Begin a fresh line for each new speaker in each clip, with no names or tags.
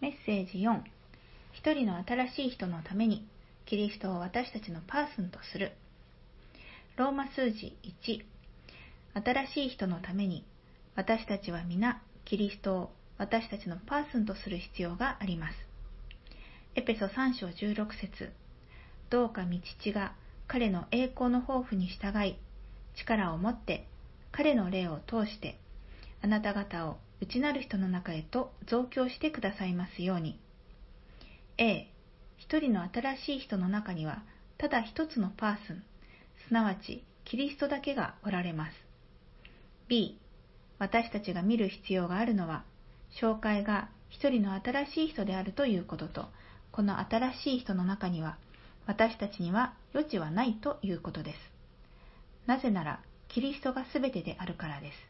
メッセージ4、一人の新しい人のためにキリストを私たちのパーソンとする。ローマ数字1、新しい人のために私たちは皆キリストを私たちのパーソンとする必要があります。エペソ3章16節、どうか御父が彼の栄光の豊富に従い、力を持って彼の霊を通してあなた方を内なる人の中へと増強してくださいますように。A、一人の新しい人の中にはただ一つのパーソン、すなわちキリストだけがおられます。B、私たちが見る必要があるのは、紹介が一人の新しい人であるということと、この新しい人の中には私たちには余地はないということです。なぜならキリストがすべてであるからです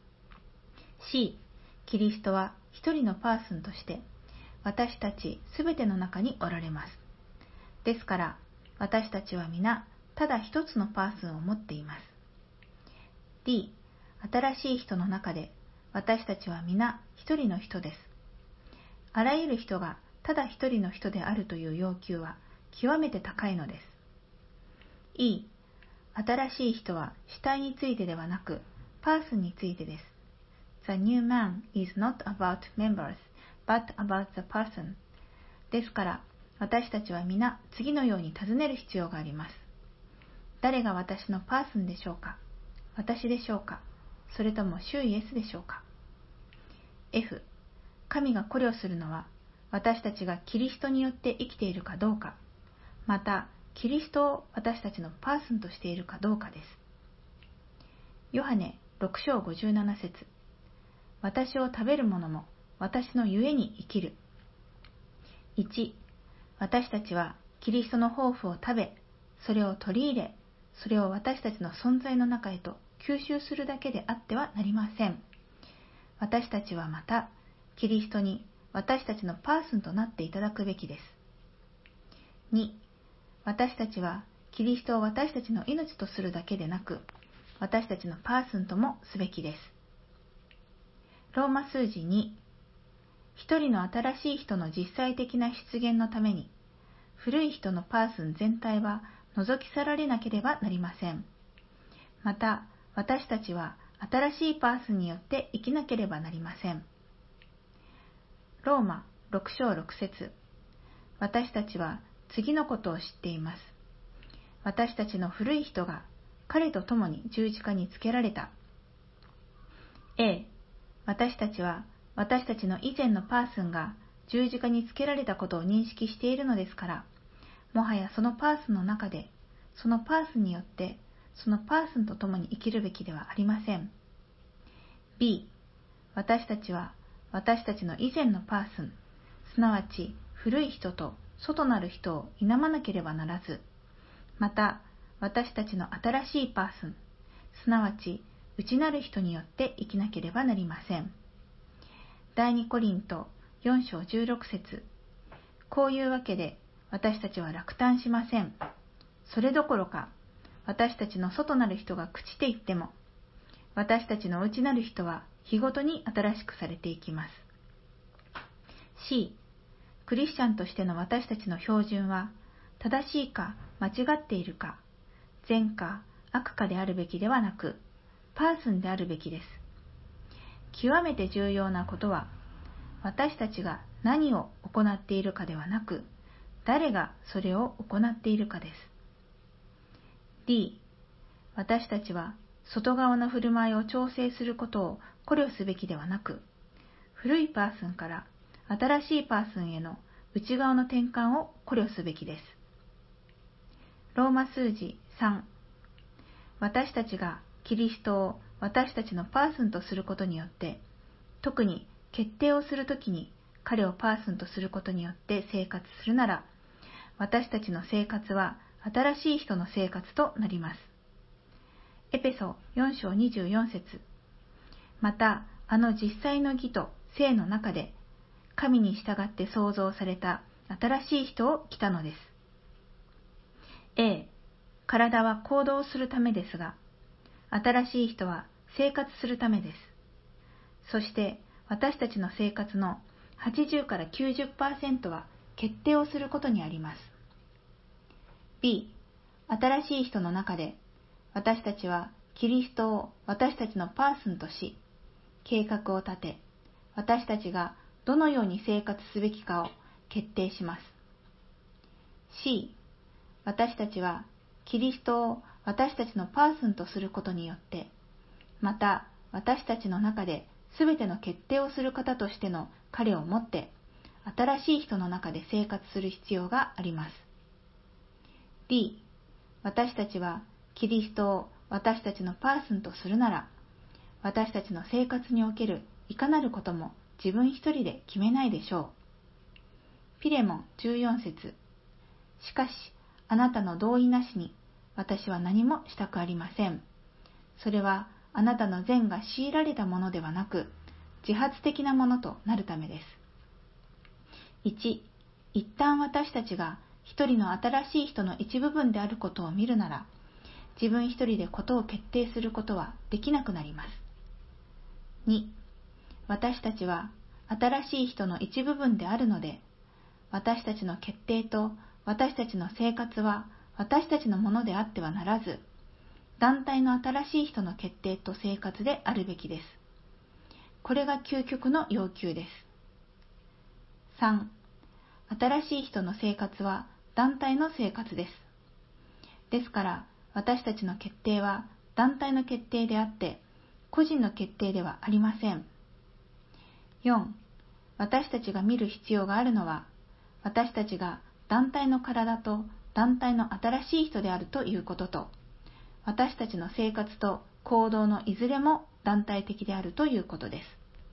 。C、キリストは一人のパーソンとして私たちすべての中におられます。ですから私たちは皆ただ一つのパーソンを持っています。D、新しい人の中で私たちは皆一人の人です。あらゆる人がただ一人の人であるという要求は極めて高いのです。E、新しい人は主体についてではなくパーソンについてです。The new man is not about members, but about the person. ですから私たちは皆次のように尋ねる必要があります。誰が私のパーソンでしょうか？私でしょうか？それとも主イエスでしょうか？ F、神が考慮するのは私たちがキリストによって生きているかどうか、またキリストを私たちのパーソンとしているかどうかです。ヨハネ6章57節、私を食べる者も私のゆえに生きる。1、私たちはキリストの豊富を食べ、それを取り入れ、それを私たちの存在の中へと吸収するだけであってはなりません。私たちはまたキリストに私たちのパーソンとなっていただくべきです。2、私たちはキリストを私たちの命とするだけでなく、私たちのパーソンともすべきです。ローマ数字2、一人の新しい人の実際的な出現のために、古い人のパーソン全体は除き去られなければなりません。また、私たちは新しいパーソンによって生きなければなりません。ローマ6章6節、私たちは次のことを知っています。私たちの古い人が彼と共に十字架につけられた。A、私たちは私たちの以前のパーソンが十字架につけられたことを認識しているのですから、もはやそのパーソンの中で、そのパーソンによってそのパーソンと共に生きるべきではありません。B、私たちは私たちの以前のパーソン、すなわち古い人と外なる人を否まなければならず、また私たちの新しいパーソン、すなわち内なる人によって生きなければなりません。第2コリント4章16節、こういうわけで私たちは落胆しません。それどころか私たちの外なる人が朽ちていっても、私たちの内なる人は日ごとに新しくされていきます。C、クリスチャンとしての私たちの標準は、正しいか間違っているか、善か悪かであるべきではなく、パーソンであるべきです。極めて重要なことは、私たちが何を行っているかではなく、誰がそれを行っているかです。D、私たちは外側の振る舞いを調整することを考慮すべきではなく、古いパーソンから新しいパーソンへの内側の転換を考慮すべきです。ローマ数字3、私たちがキリストを私たちのパーソンとすることによって、特に決定をするときに彼をパーソンとすることによって生活するなら、私たちの生活は新しい人の生活となります。エペソ4章24節、またあの実際の義と聖の中で神に従って創造された新しい人を着たのです。A、体は行動するためですが、新しい人は生活するためです。そして私たちの生活の 80から 90% は決定をすることにあります。B、新しい人の中で、私たちはキリストを私たちのパーソンとし、計画を立て、私たちがどのように生活すべきかを決定します。C、私たちはキリストを私たちのパーソンとすることによって、また私たちの中で全ての決定をする方としての彼をもって、新しい人の中で生活する必要があります。D、私たちはキリストを私たちのパーソンとするなら、私たちの生活におけるいかなることも自分一人で決めないでしょう。ピレモン14節。しかし、あなたの同意なしに私は何もしたくありません。それはあなたの善が強いられたものではなく、自発的なものとなるためです。1、一旦私たちが一人の新しい人の一部分であることを見るなら、自分一人でことを決定することはできなくなります。2、私たちは新しい人の一部分であるので、私たちの決定と私たちの生活は私たちのものであってはならず、団体の新しい人の決定と生活であるべきです。これが究極の要求です。3、新しい人の生活は団体の生活です。ですから、私たちの決定は団体の決定であって、個人の決定ではありません。4、私たちが見る必要があるのは、私たちが団体の体と団体の新しい人であるということと、私たちの生活と行動のいずれも団体的であるということです。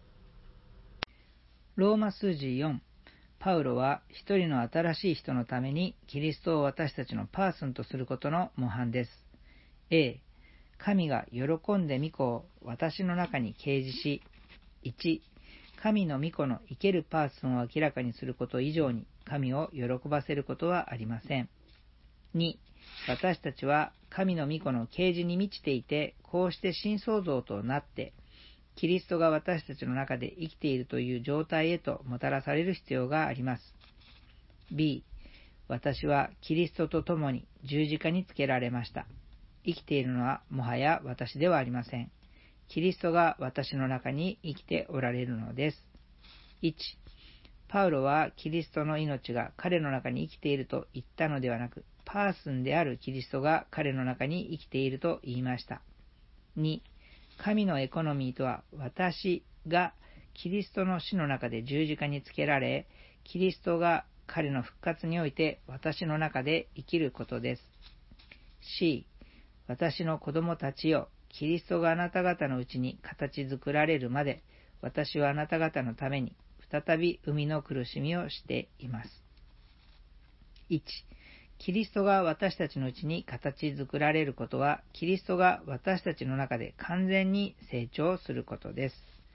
ローマ数字4、パウロは一人の新しい人のためにキリストを私たちのパーソンとすることの模範です。A、神が喜んで御子を私の中に掲示し、1、神の御子の生けるパーソンを明らかにすること以上に神を喜ばせることはありません。2、私たちは神の御子の啓示に満ちていて、こうして新創造となって、キリストが私たちの中で生きているという状態へともたらされる必要があります。B、私はキリストと共に十字架につけられました。生きているのはもはや私ではありません。キリストが私の中に生きておられるのです。1、パウロはキリストの命が彼の中に生きていると言ったのではなく、パーソンであるキリストが彼の中に生きていると言いました。2、神のエコノミーとは、私がキリストの死の中で十字架につけられ、キリストが彼の復活において私の中で生きることです。C、私の子供たちよ、キリストがあなた方のうちに形作られるまで、私はあなた方のために再び生みの苦しみをしています。1、キリストが私たちのうちに形作られることは、キリストが私たちの中で完全に成長することです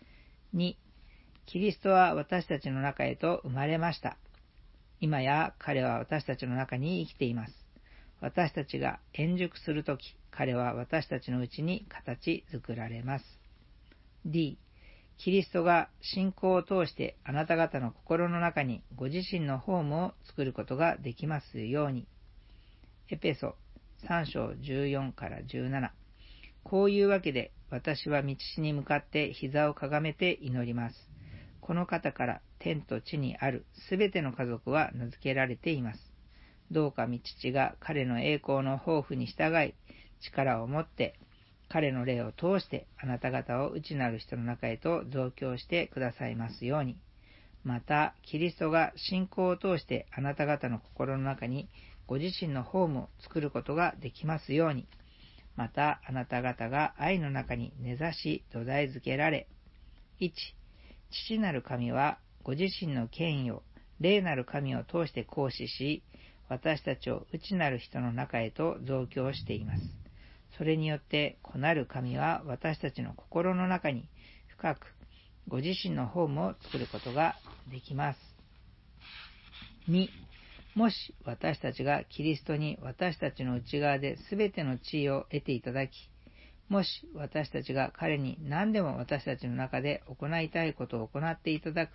。2、キリストは私たちの中へと生まれました。今や彼は私たちの中に生きています。私たちが円熟するとき、彼は私たちのうちに形作られます。D、キリストが信仰を通してあなた方の心の中にご自身のホームを作ることができますように。エペソ3章14から17。こういうわけで私は道に向かって膝をかがめて祈ります。この方から天と地にあるすべての家族は名付けられています。どうか御父が彼の栄光の豊富に従い、力を持って彼の霊を通してあなた方を内なる人の中へと増強してくださいますように。また、キリストが信仰を通してあなた方の心の中にご自身のホームを作ることができますように。また、あなた方が愛の中に根ざし土台づけられ。1、父なる神はご自身の権威を霊なる神を通して行使し、私たちを内なる人の中へと増強しています。それによって子なる神は私たちの心の中に深くご自身のホームを作ることができます。2、もし私たちがキリストに私たちの内側で全ての地位を得ていただき、もし私たちが彼に何でも私たちの中で行いたいことを行っていただく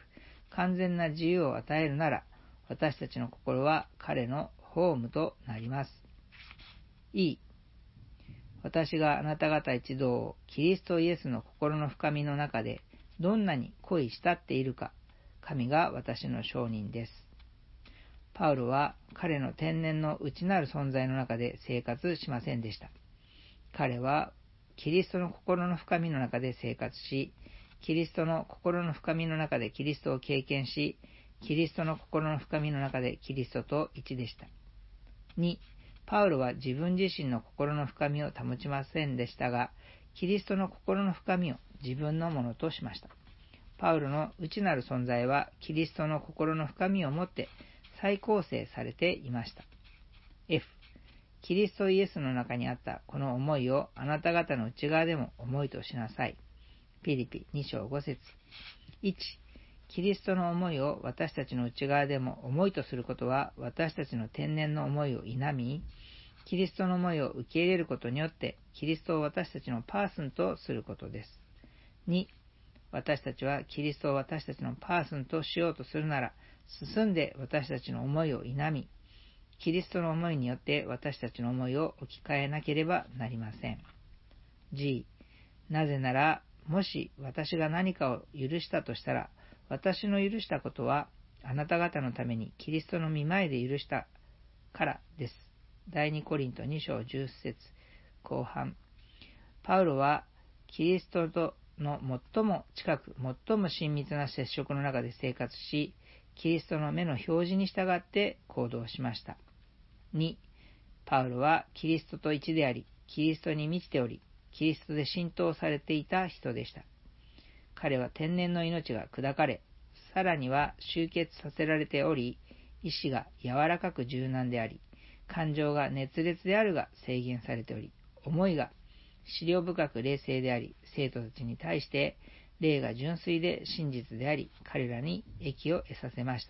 完全な自由を与えるなら、私たちの心は彼のホームとなります。E、私があなた方一同をキリストイエスの心の深みの中でどんなに恋したっているか、神が私の証人です。パウロは彼の天然の内なる存在の中で生活しませんでした。彼はキリストの心の深みの中で生活し、キリストの心の深みの中でキリストを経験し、キリストの心の深みの中でキリストと一でした。2、パウロは自分自身の心の深みを保ちませんでしたが、キリストの心の深みを自分のものとしました。パウロの内なる存在はキリストの心の深みをもって再構成されていました。F、キリストイエスの中にあったこの思いをあなた方の内側でも思いとしなさい。ピリピ2章5節。1、キリストの思いを私たちの内側でも思いとすることは、私たちの天然の思いを否み、キリストの思いを受け入れることによって、キリストを私たちのパーソンとすることです。2、私たちはキリストを私たちのパーソンとしようとするなら、進んで私たちの思いを否み、キリストの思いによって私たちの思いを置き換えなければなりません。G、なぜなら、もし私が何かを許したとしたら、私の許したことはあなた方のためにキリストの御前で許したからです。第2コリント2章10節後半。パウロはキリストとの最も近く、最も親密な接触の中で生活し、キリストの目の表示に従って行動しました。2、パウロはキリストと一であり、キリストに満ちており、キリストで浸透されていた人でした。彼は天然の命が砕かれ、さらには集結させられており、意志が柔らかく柔軟であり、感情が熱烈であるが制限されており、思いが思慮深く冷静であり、生徒たちに対して霊が純粋で真実であり、彼らに益を得させました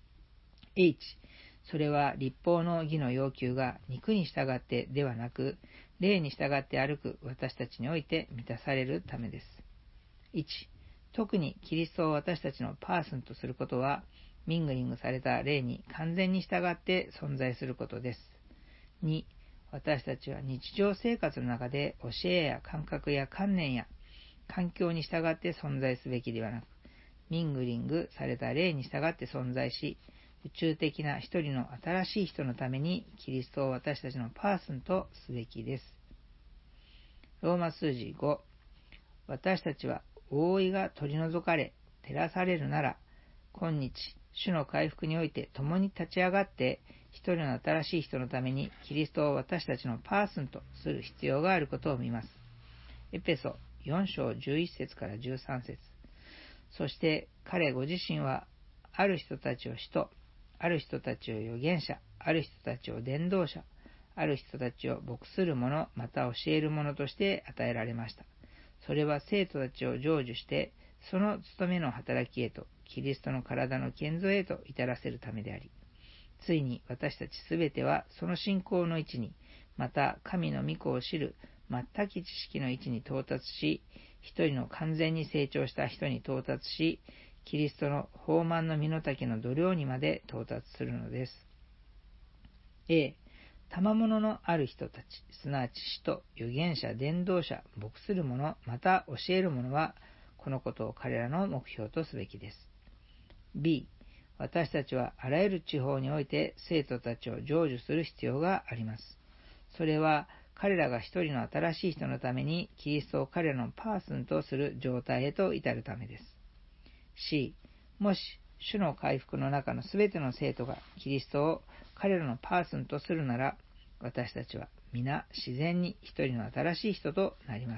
。H、それは律法の義の要求が肉に従ってではなく、霊に従って歩く私たちにおいて満たされるためです。1、特にキリストを私たちのパーソンとすることは、ミングリングされた霊に完全に従って存在することです。2、私たちは日常生活の中で教えや感覚や観念や環境に従って存在すべきではなく、ミングリングされた霊に従って存在し、宇宙的な一人の新しい人のためにキリストを私たちのパーソンとすべきです。ローマ数字5、私たちは覆いが取り除かれ、照らされるなら、今日、主の回復において共に立ち上がって、一人の新しい人のためにキリストを私たちのパーソンとする必要があることを見ます。エペソ4章11節から13節。そして彼ご自身は、ある人たちを使徒、ある人たちを預言者、ある人たちを伝道者、ある人たちを牧する者、また教える者として与えられました。それは生徒たちを成就して、その務めの働きへと、キリストの体の建造へと至らせるためであり、ついに私たちすべてはその信仰の位置に、また神の御子を知る全き知識の位置に到達し、一人の完全に成長した人に到達し、キリストの豊満の身の丈の度量にまで到達するのです。A、賜物のある人たち、すなわち使徒、預言者、伝道者、牧する者、また教える者は、このことを彼らの目標とすべきです。B、私たちはあらゆる地方において生徒たちを成就する必要があります。それは彼らが一人の新しい人のためにキリストを彼らのパーソンとする状態へと至るためです。C、もし主の回復の中のすべての生徒がキリストを彼らのパーソンとするなら、私たちは皆自然に一人の新しい人となります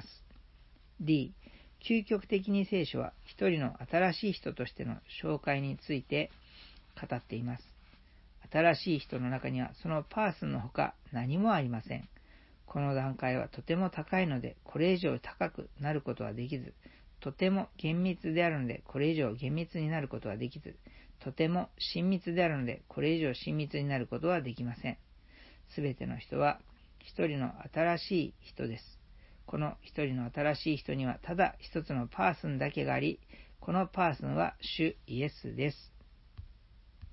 。D、究極的に聖書は一人の新しい人としての紹介について語っています。新しい人の中にはそのパーソンのほか何もありません。この段階はとても高いので、これ以上高くなることはできず、とても厳密であるので、これ以上厳密になることはできず、とても親密であるので、これ以上親密になることはできません。すべての人は一人の新しい人です。この一人の新しい人にはただ一つのパーソンだけがあり、 このパーソンは主イエスです。